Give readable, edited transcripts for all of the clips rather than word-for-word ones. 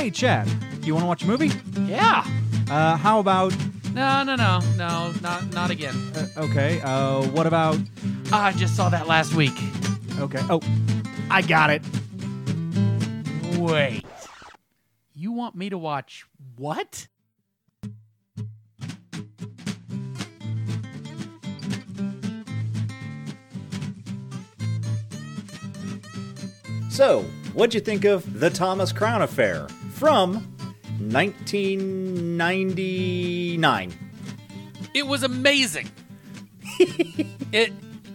Hey, Chad, you want to watch a movie? Yeah. How about... No, not again. Okay, what about... I just saw that last week. Okay, oh, I got it. Wait. You want me to watch what? So, what'd you think of The Thomas Crown Affair from 1999? It was amazing. It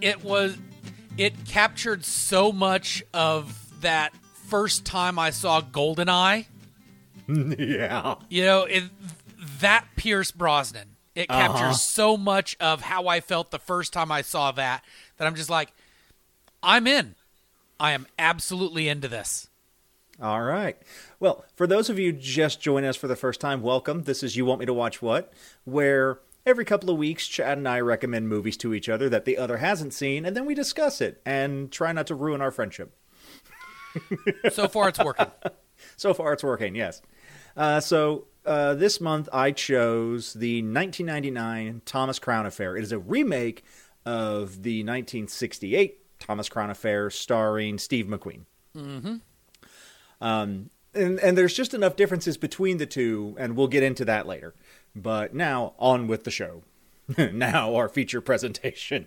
captured so much of that first time I saw GoldenEye. Yeah. You know, that Pierce Brosnan. It captures so much of how I felt the first time I saw that I'm just like, I'm in. I am absolutely into this. All right. Well, for those of you just joining us for the first time, welcome. This is You Want Me to Watch What? Where every couple of weeks, Chad and I recommend movies to each other that the other hasn't seen, and then we discuss it and try not to ruin our friendship. So far, it's working. So far, it's working, yes. So this month, I chose the 1999 Thomas Crown Affair. It is a remake of the 1968 Thomas Crown Affair starring Steve McQueen. Mm-hmm. And there's just enough differences between the two, and we'll get into that later. But now, on with the show. Now, our feature presentation.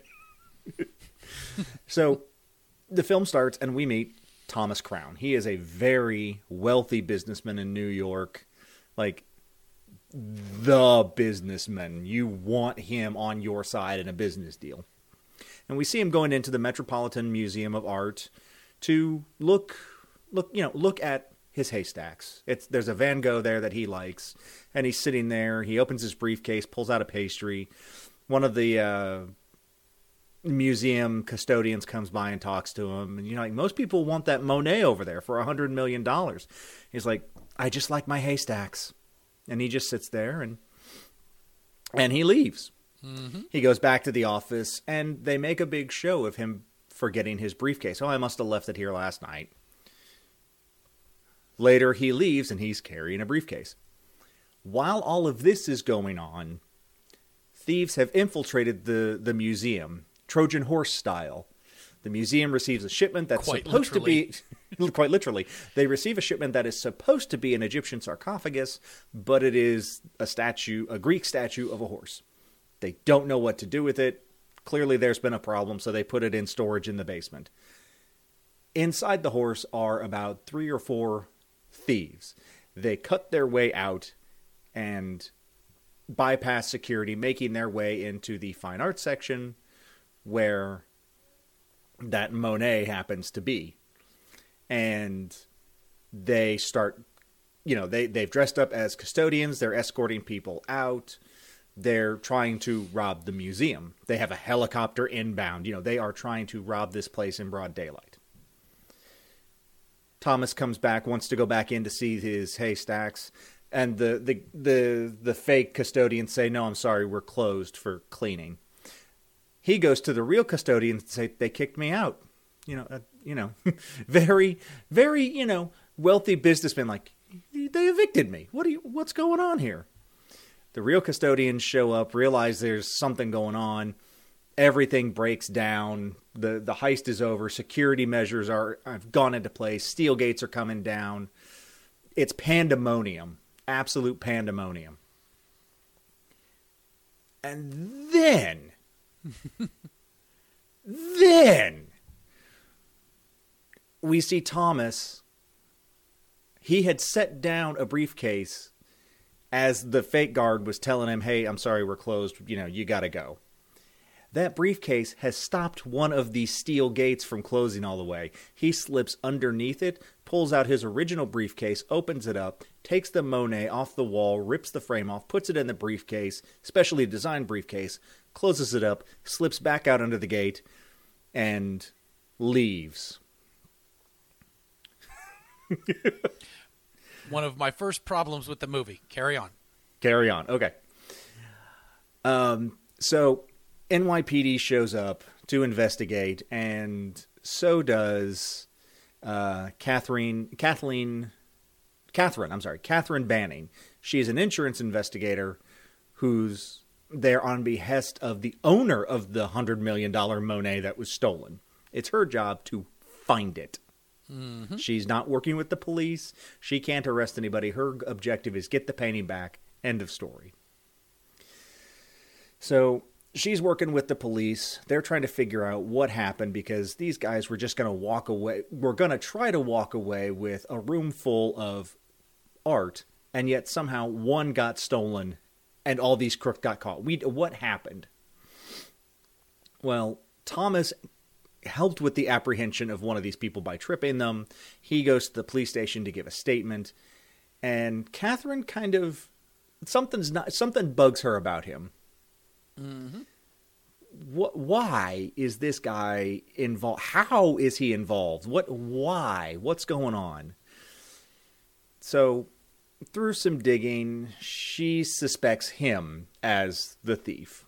So, the film starts, and we meet Thomas Crown. He is a very wealthy businessman in New York. Like, the businessman. You want him on your side in a business deal. And we see him going into the Metropolitan Museum of Art to look at his haystacks. There's a Van Gogh there that he likes, and he's sitting there. He opens his briefcase, pulls out a pastry. One of the museum custodians comes by and talks to him, and like most people want that Monet over there for $100 million. He's like, I just like my haystacks, and he just sits there and he leaves. Mm-hmm. He goes back to the office, and they make a big show of him forgetting his briefcase. Oh, I must have left it here last night. Later, he leaves, and he's carrying a briefcase. While all of this is going on, thieves have infiltrated the museum, Trojan horse style. The museum receives a shipment that's supposed to be... Quite literally. They receive a shipment that is supposed to be an Egyptian sarcophagus, but it is a Greek statue of a horse. They don't know what to do with it. Clearly there's been a problem, so they put it in storage in the basement. Inside the horse are about 3 or 4 thieves. They cut their way out and bypass security, making their way into the fine arts section where that Monet happens to be. And they start, they've dressed up as custodians. They're escorting people out. They're trying to rob the museum. They have a helicopter inbound. They are trying to rob this place in broad daylight. Thomas comes back, wants to go back in to see his haystacks, and the fake custodians say, "No, I'm sorry, we're closed for cleaning." He goes to the real custodians and say, "They kicked me out." Very, very, wealthy businessman. Like, they evicted me. What's going on here? The real custodians show up, realize there's something going on. Everything breaks down. The heist is over. Security measures have gone into place. Steel gates are coming down. It's pandemonium. Absolute pandemonium. And then we see Thomas. He had set down a briefcase as the fake guard was telling him, "Hey, I'm sorry, we're closed. You got to go." That briefcase has stopped one of these steel gates from closing all the way. He slips underneath it, pulls out his original briefcase, opens it up, takes the Monet off the wall, rips the frame off, puts it in the briefcase, specially designed briefcase, closes it up, slips back out under the gate, and leaves. One of my first problems with the movie. Carry on. Okay. So NYPD shows up to investigate, and so does Kathleen Catherine Banning. She is an insurance investigator who's there on behest of the owner of the $100 million Monet that was stolen. It's her job to find it. Mm-hmm. She's not working with the police. She can't arrest anybody. Her objective is get the painting back. End of story. So she's working with the police. They're trying to figure out what happened because these guys were just going to walk away. We're going to try to walk away with a room full of art, and yet somehow one got stolen and all these crooks got caught. What happened? Well, Thomas helped with the apprehension of one of these people by tripping them. He goes to the police station to give a statement, and Catherine kind of something bugs her about him. Mm-hmm. Why is this guy involved? How is he involved? Why? What's going on? So, through some digging, she suspects him as the thief.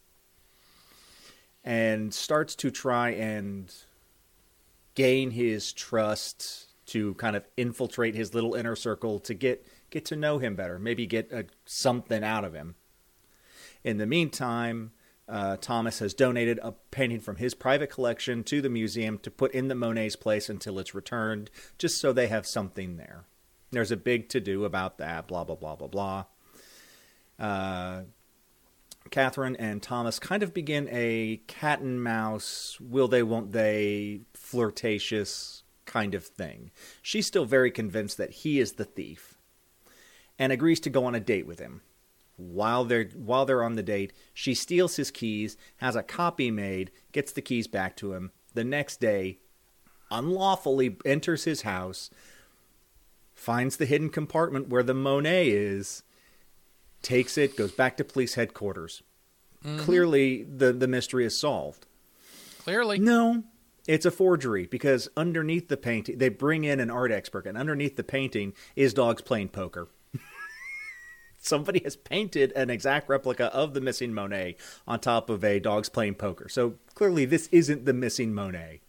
And starts to try and gain his trust, to kind of infiltrate his little inner circle, to get to know him better, maybe get something out of him. In the meantime, Thomas has donated a painting from his private collection to the museum to put in the Monet's place until it's returned, just so they have something there. There's a big to-do about that, blah, blah, blah, blah, blah. Catherine and Thomas kind of begin a cat and mouse, will they, won't they, flirtatious kind of thing. She's still very convinced that he is the thief and agrees to go on a date with him. While they're on the date, she steals his keys, has a copy made, gets the keys back to him. The next day, unlawfully enters his house, finds the hidden compartment where the Monet is, takes it, goes back to police headquarters. Mm-hmm. Clearly, the mystery is solved. Clearly. No, it's a forgery, because underneath the painting, they bring in an art expert, and underneath the painting is dogs playing poker. Somebody has painted an exact replica of the missing Monet on top of a dogs playing poker. So clearly this isn't the missing Monet.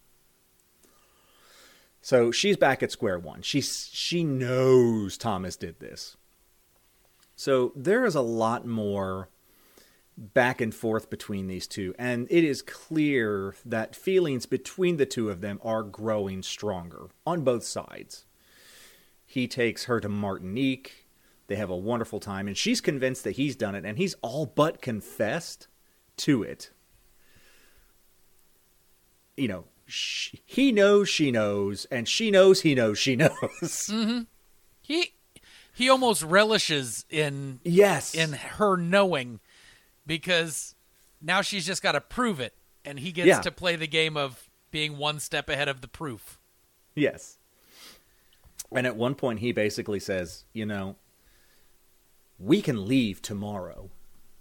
So she's back at square one. She knows Thomas did this. So there is a lot more back and forth between these two. And it is clear that feelings between the two of them are growing stronger on both sides. He takes her to Martinique. They have a wonderful time, and she's convinced that he's done it, and he's all but confessed to it. You know, he knows she knows, and she knows he knows she knows. Mm-hmm. He almost relishes in her knowing, because now she's just got to prove it, and he gets to play the game of being one step ahead of the proof. Yes. And at one point, he basically says, you know, we can leave tomorrow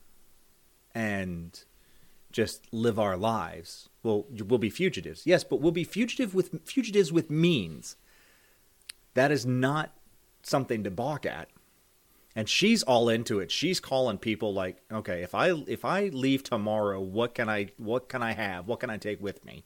and just live our lives. Well, we'll be fugitives. Yes, but we'll be fugitives with means. That is not something to balk at. And she's all into it. She's calling people like, okay, if I leave tomorrow, what can I have? What can I take with me?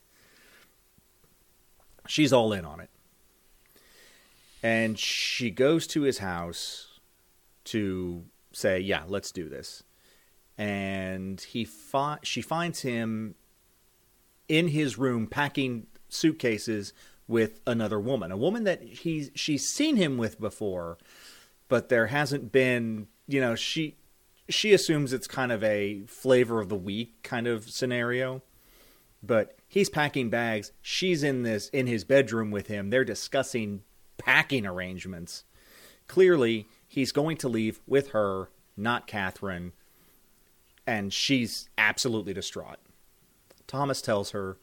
She's all in on it. And she goes to his house to say, yeah, let's do this. And she finds him in his room packing suitcases with another woman, a woman that she's seen him with before, but there hasn't been, you know, she assumes it's kind of a flavor of the week kind of scenario. But he's packing bags. She's in his bedroom with him. They're discussing packing arrangements. Clearly, he's going to leave with her, not Catherine, and she's absolutely distraught. Thomas tells her,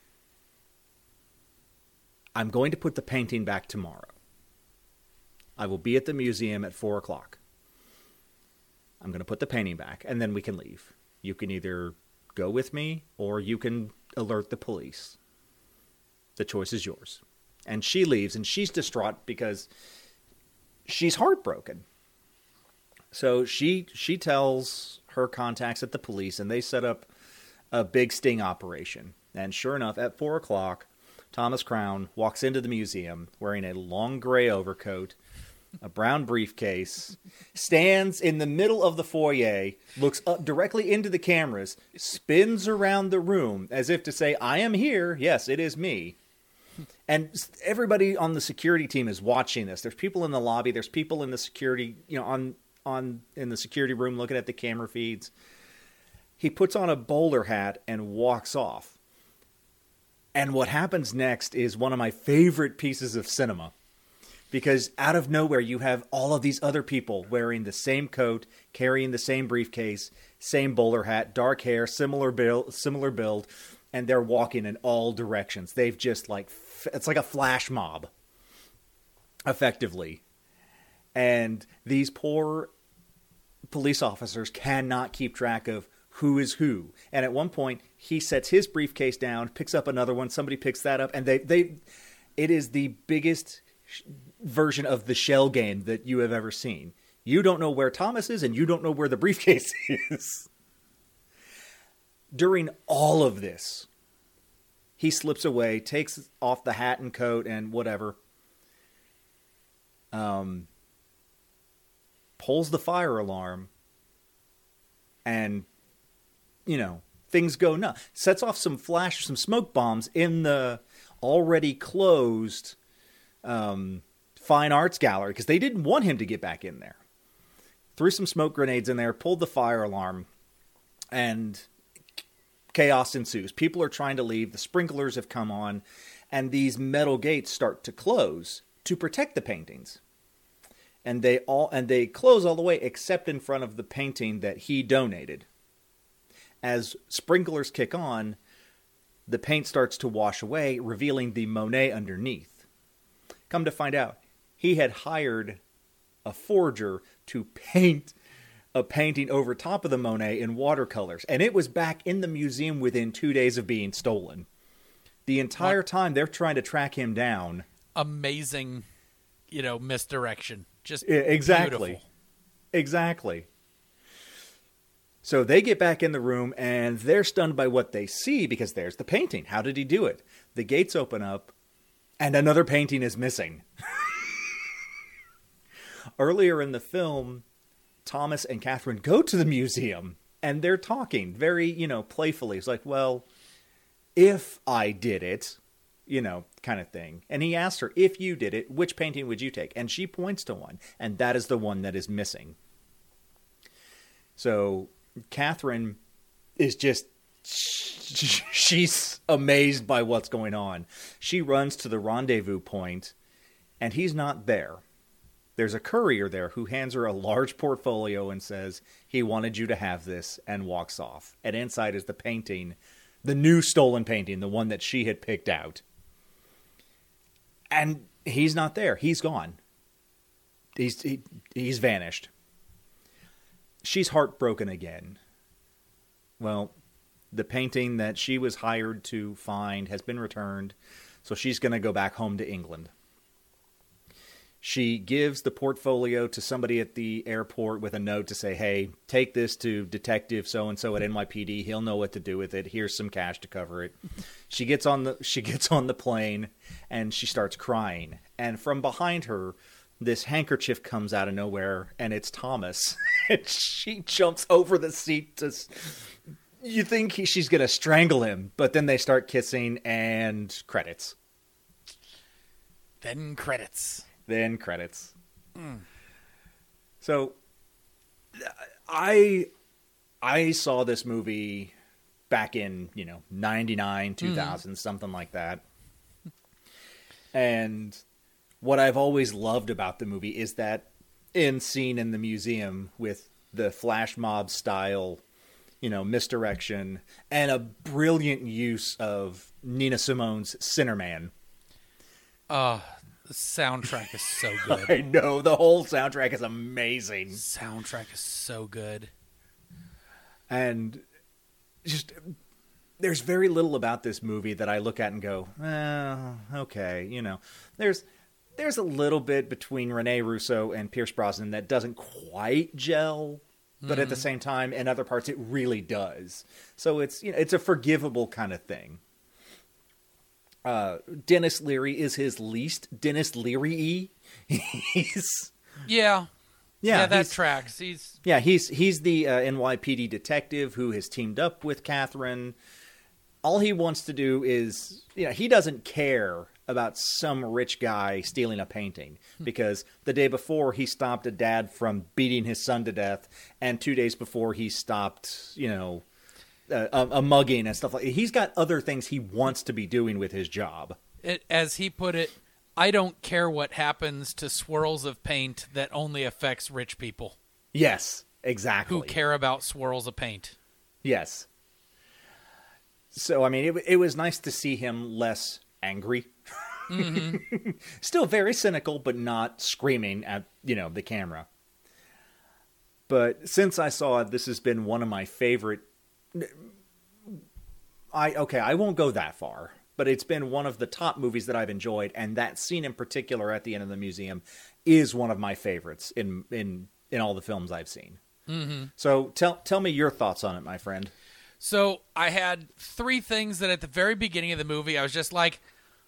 I'm going to put the painting back tomorrow. I will be at the museum at 4 o'clock. I'm going to put the painting back, and then we can leave. You can either go with me, or you can alert the police. The choice is yours. And she leaves, and she's distraught because she's heartbroken. So she tells her contacts at the police, and they set up a big sting operation. And sure enough, at 4 o'clock, Thomas Crown walks into the museum wearing a long gray overcoat, a brown briefcase, stands in the middle of the foyer, looks up directly into the cameras, spins around the room as if to say, I am here. Yes, it is me. And everybody on the security team is watching this. There's people in the lobby. There's people in the security, in the security room looking at the camera feeds. He puts on a bowler hat and walks off. And what happens next is one of my favorite pieces of cinema. Because out of nowhere, you have all of these other people wearing the same coat, carrying the same briefcase, same bowler hat, dark hair, similar build, and they're walking in all directions. They've just it's like a flash mob, effectively. And these poor police officers cannot keep track of who is who. And at one point, he sets his briefcase down, picks up another one, somebody picks that up, and it is the biggest version of the shell game that you have ever seen. You don't know where Thomas is, and you don't know where the briefcase is. During all of this, he slips away, takes off the hat and coat and whatever, pulls the fire alarm, and, things go nuts. Sets off some smoke bombs in the already closed fine arts gallery, because they didn't want him to get back in there. Threw some smoke grenades in there, pulled the fire alarm, and chaos ensues. People are trying to leave. The sprinklers have come on, and these metal gates start to close to protect the paintings. And they close all the way except in front of the painting that he donated. As sprinklers kick on, the paint starts to wash away, revealing the Monet underneath. Come to find out, he had hired a forger to paint a painting over top of the Monet in watercolors. And it was back in the museum within 2 days of being stolen. The entire time they're trying to track him down. Amazing, misdirection. Just exactly. Beautiful. Exactly. So they get back in the room and they're stunned by what they see, because there's the painting. How did he do it? The gates open up and another painting is missing. Earlier in the film, Thomas and Catherine go to the museum and they're talking very, playfully. It's like, well, if I did it, kind of thing. And he asks her, if you did it, which painting would you take? And she points to one, and that is the one that is missing. So Catherine is just, she's amazed by what's going on. She runs to the rendezvous point, and he's not there. There's a courier there who hands her a large portfolio and says, he wanted you to have this, and walks off. And inside is the painting, the new stolen painting, the one that she had picked out. And he's not there. He's gone. He's vanished. She's heartbroken again. Well, the painting that she was hired to find has been returned, so she's going to go back home to England. She gives the portfolio to somebody at the airport with a note to say, hey, take this to Detective so-and-so at NYPD. He'll know what to do with it. Here's some cash to cover it. She gets on the plane, and she starts crying. And from behind her, this handkerchief comes out of nowhere, and it's Thomas. And she jumps over the seat. You think she's going to strangle him, but then they start kissing, and credits. Then credits. So I saw this movie back in, 99, 2000, something like that. And what I've always loved about the movie is that scene in the museum with the flash mob style, misdirection, and a brilliant use of Nina Simone's Sinnerman. The soundtrack is so good. I know. The whole soundtrack is amazing. Soundtrack is so good. And just, there's very little about this movie that I look at and go, okay, There's a little bit between Rene Russo and Pierce Brosnan that doesn't quite gel, but at the same time, in other parts, it really does. So it's a forgivable kind of thing. Dennis Leary is his least Dennis Leary-y. He's Yeah. Yeah, that he's- tracks. He's he's the NYPD detective who has teamed up with Catherine. All he wants to do is, he doesn't care about some rich guy stealing a painting, because the day before he stopped a dad from beating his son to death, and 2 days before he stopped, a mugging and stuff like that. He's got other things he wants to be doing with his job. as he put it, I don't care what happens to swirls of paint that only affects rich people Yes, exactly. who care about swirls of paint. Yes. So, I mean, it was nice to see him less angry. Mm-hmm. Still very cynical, but not screaming at, the camera. But since I saw it, this has been one of my favorite. I won't go that far, but it's been one of the top movies that I've enjoyed, and that scene in particular at the end of the museum is one of my favorites in all the films I've seen. Mm-hmm. So tell me your thoughts on it, my friend. So I had three things that at the very beginning of the movie, I was just like,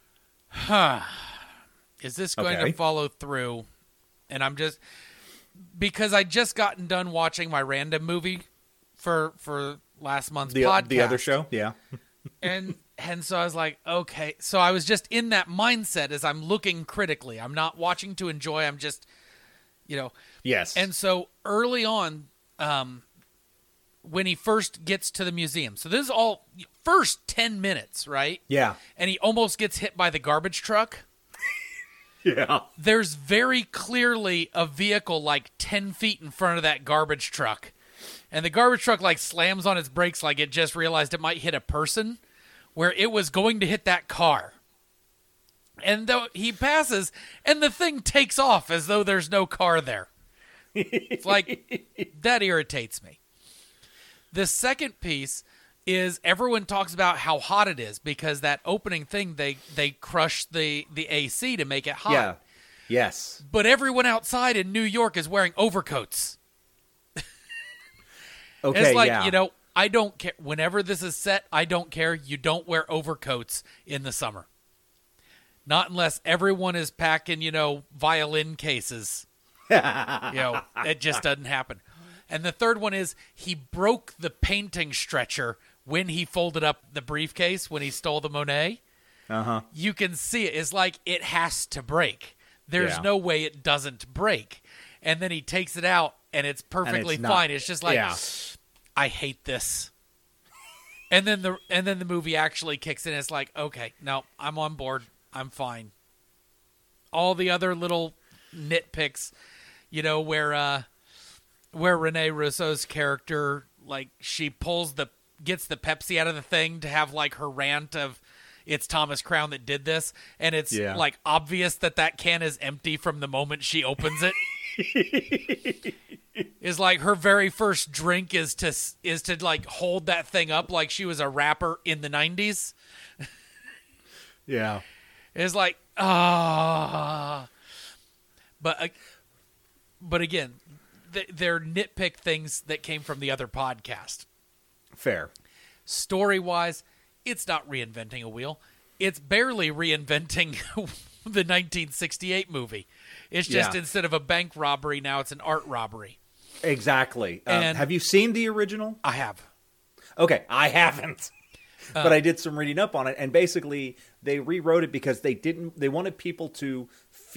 is this going Okay. to follow through? And I'm just, because I just gotten done watching my random movie for last month's podcast. The other show? Yeah. And so I was like, okay. So I was just in that mindset as I'm looking critically. I'm not watching to enjoy. I'm just, Yes. And so early on, when he first gets to the museum, so this is all first 10 minutes, right? Yeah. And he almost gets hit by the garbage truck. Yeah. There's very clearly a vehicle like 10 feet in front of that garbage truck. And the garbage truck like slams on its brakes like it just realized it might hit a person, where it was going to hit that car. And though he passes, and the thing takes off as though there's no car there. It's like, that irritates me. The second piece is everyone talks about how hot it is, because that opening thing, they crush the AC to make it hot. Yeah. Yes. But everyone outside in New York is wearing overcoats. Okay. It's like, yeah. I don't care. Whenever this is set, I don't care. You don't wear overcoats in the summer. Not unless everyone is packing, violin cases. It just doesn't happen. And the third one is he broke the painting stretcher when he folded up the briefcase when he stole the Monet. Uh-huh. You can see it. It's like it has to break. There's Yeah. no way it doesn't break. And then he takes it out, and it's perfectly not- fine. It's just like, yeah. I hate this. And then the movie actually kicks in. It's like, okay, no, I'm on board. I'm fine. All the other little nitpicks, where Rene Russo's character, like, she gets the Pepsi out of the thing to have like her rant of, it's Thomas Crown that did this, and it's like obvious that can is empty from the moment she opens it. Is like her very first drink is to like hold that thing up like she was a rapper in the 90s. Yeah. It's like, but again, they're nitpick things that came from the other podcast. Fair. Story-wise, it's not reinventing a wheel. It's barely reinventing the 1968 movie. It's just Yeah. instead of a bank robbery, now it's an art robbery. Exactly. And- have you seen the original? I have. Okay, I haven't. But I did some reading up on it, and basically they rewrote it because they wanted people to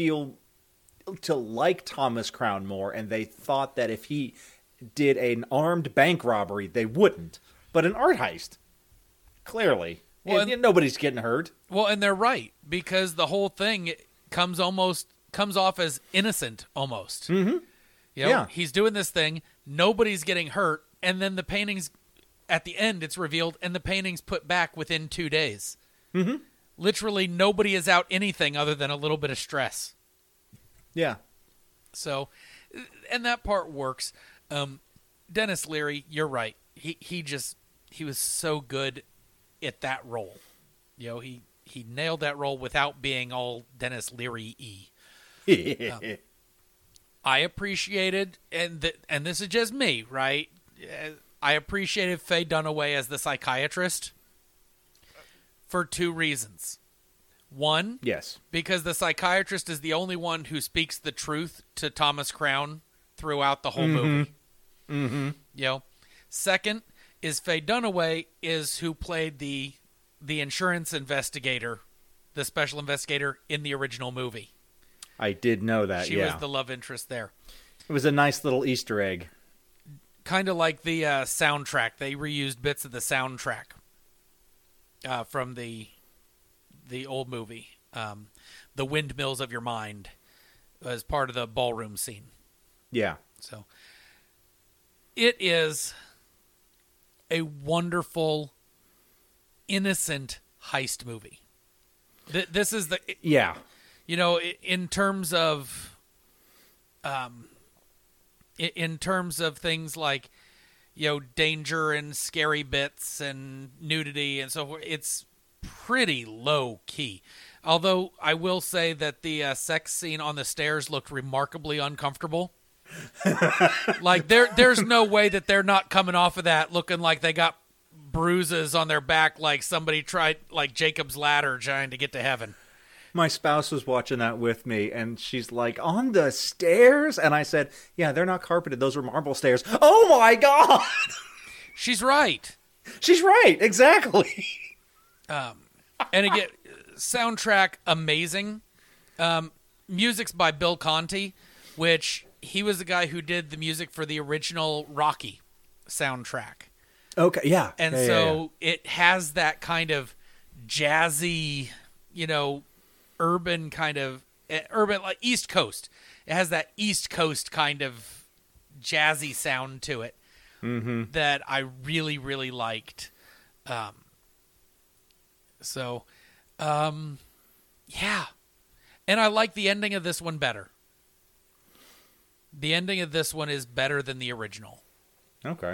like Thomas Crown more, and they thought that if he did an armed bank robbery, they wouldn't. But an art heist, clearly. Well, And nobody's getting hurt. Well, and they're right, because the whole thing comes off as innocent almost. Mm-hmm. Yeah. He's doing this thing, nobody's getting hurt, and then the paintings, at the end, it's revealed, and the painting's put back within 2 days. Mm-hmm. Literally, nobody is out anything other than a little bit of stress. Yeah. So, and that part works. Dennis Leary, you're right. He was so good at that role. He nailed that role without being all Dennis Leary-y. I appreciated, and this is just me, right? I appreciated Faye Dunaway as the psychiatrist for two reasons. One, Yes. because the psychiatrist is the only one who speaks the truth to Thomas Crown throughout the whole movie. Mm-hmm. You know. Second is Faye Dunaway is who played the insurance investigator, the special investigator in the original movie. I did know that, She was the love interest there. It was a nice little Easter egg. Kind of like the soundtrack. They reused bits of the soundtrack from the old movie. The Windmills of Your Mind as part of the ballroom scene. Yeah. So it is a wonderful, innocent heist movie. This is the... Yeah. You know, in terms of things like, you know, danger and scary bits and nudity and so forth, it's pretty low key. Although I will say that the sex scene on the stairs looked remarkably uncomfortable. Like there's no way that they're not coming off of that looking like they got bruises on their back, like somebody tried, like Jacob's Ladder, trying to get to heaven. My spouse was watching that with me, and she's like, on the stairs? And I said, yeah, they're not carpeted. Those are marble stairs. Oh, my God! She's right. She's right. Exactly. And again, soundtrack, amazing. Music's by Bill Conti, which he was the guy who did the music for the original Rocky soundtrack. Okay, yeah. And it has that kind of jazzy, you know, urban like East Coast. It has that East Coast kind of jazzy sound to it that I really, really liked. Yeah. And I like the ending of this one better. The ending of this one is better than the original. Okay.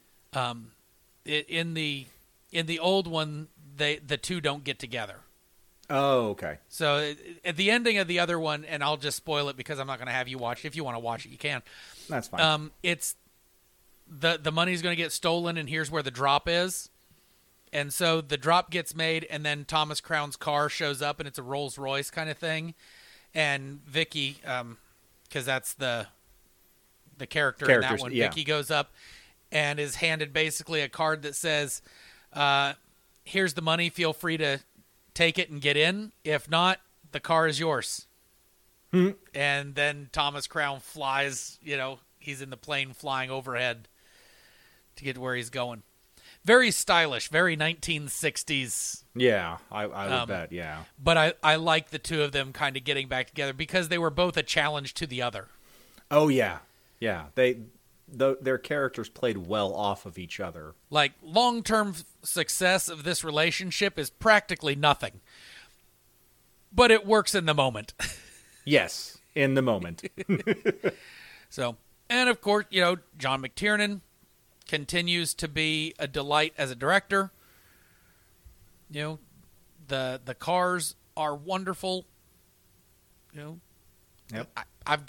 In the old one, the two don't get together. Oh, okay. So at the ending of the other one, and I'll just spoil it because I'm not going to have you watch it. If you want to watch it, you can. That's fine. It's the money's going to get stolen, and here's where the drop is. And so the drop gets made, and then Thomas Crown's car shows up, and it's a Rolls Royce kind of thing. And Vicky, because that's the character in that one, yeah. Vicky goes up and is handed basically a card that says, here's the money, feel free to take it and get in. If not, the car is yours. And then Thomas Crown flies, you know, he's in the plane flying overhead to get to where he's going. Very stylish, very 1960s. Yeah, I would bet, yeah. But I like the two of them kind of getting back together because they were both a challenge to the other. Oh, yeah. Yeah, their characters played well off of each other. Like, long-term success of this relationship is practically nothing. But it works in the moment. Yes, in the moment. So, and of course, you know, John McTiernan continues to be a delight as a director. You know, the cars are wonderful. You know, Yep.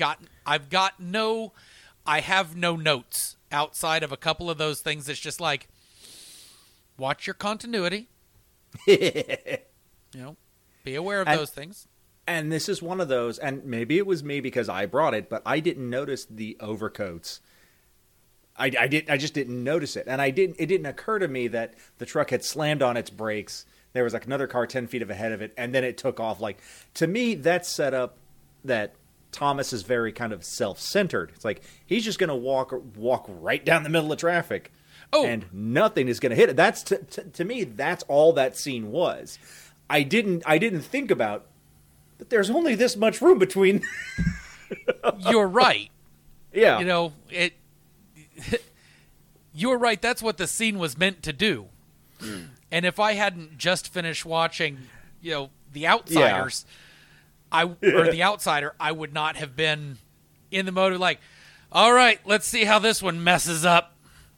I have no notes outside of a couple of those things. That's just like, watch your continuity. You know, be aware of those things. And this is one of those, and maybe it was me because I brought it, but I didn't notice the overcoats. I just didn't notice it. And it didn't occur to me that the truck had slammed on its brakes. There was like another car 10 feet ahead of it, and then it took off. Like, to me, that's set up that Thomas is very kind of self-centered. It's like he's just going to walk right down the middle of traffic, and nothing is going to hit it. That's to me, that's all that scene was. I didn't think about that. There's only this much room between. You're right. Yeah, you know it. You're right. That's what the scene was meant to do. And if I hadn't just finished watching, you know, The Outsiders. Yeah. Or The Outsider, I would not have been in the mode of like, all right, let's see how this one messes up.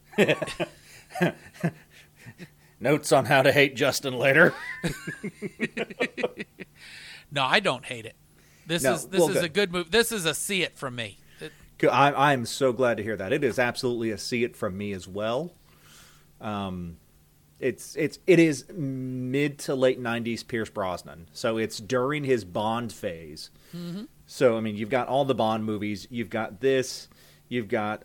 Notes on how to hate Justin later. No, I don't hate it. This is a good movie. This is a see it from me. I'm so glad to hear that. It is absolutely a see it from me as well. it is mid to late 90s Pierce Brosnan. So it's during his Bond phase. Mm-hmm. So, I mean, you've got all the Bond movies. You've got this. You've got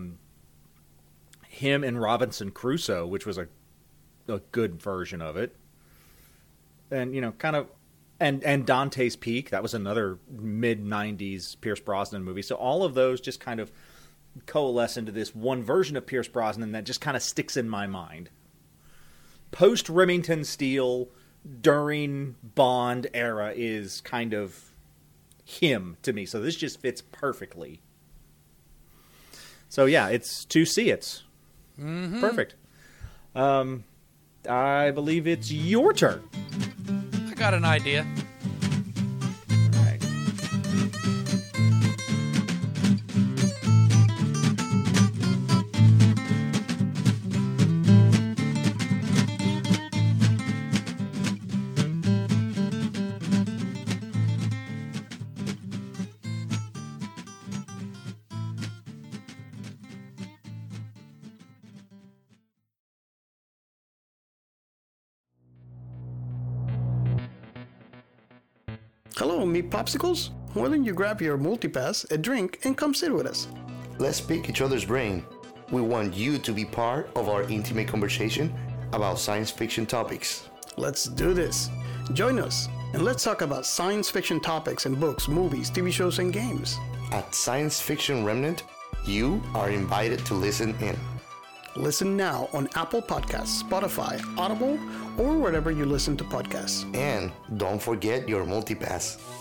him in Robinson Crusoe, which was a good version of it. And, you know, kind of... And Dante's Peak, that was another mid-90s Pierce Brosnan movie. So all of those just kind of coalesce into this one version of Pierce Brosnan that just kind of sticks in my mind. Post Remington Steele, during Bond era is kind of him to me. So this just fits perfectly. So yeah, it's to see it. Mm-hmm. Perfect. I believe it's your turn. I got an idea. All right. Hello, meat popsicles. Why don't you grab your multipass, a drink, and come sit with us? Let's pick each other's brain. We want you to be part of our intimate conversation about science fiction topics. Let's do this. Join us, and let's talk about science fiction topics in books, movies, TV shows, and games. At Science Fiction Remnant, you are invited to listen in. Listen now on Apple Podcasts, Spotify, Audible, or wherever you listen to podcasts. And don't forget your multipass.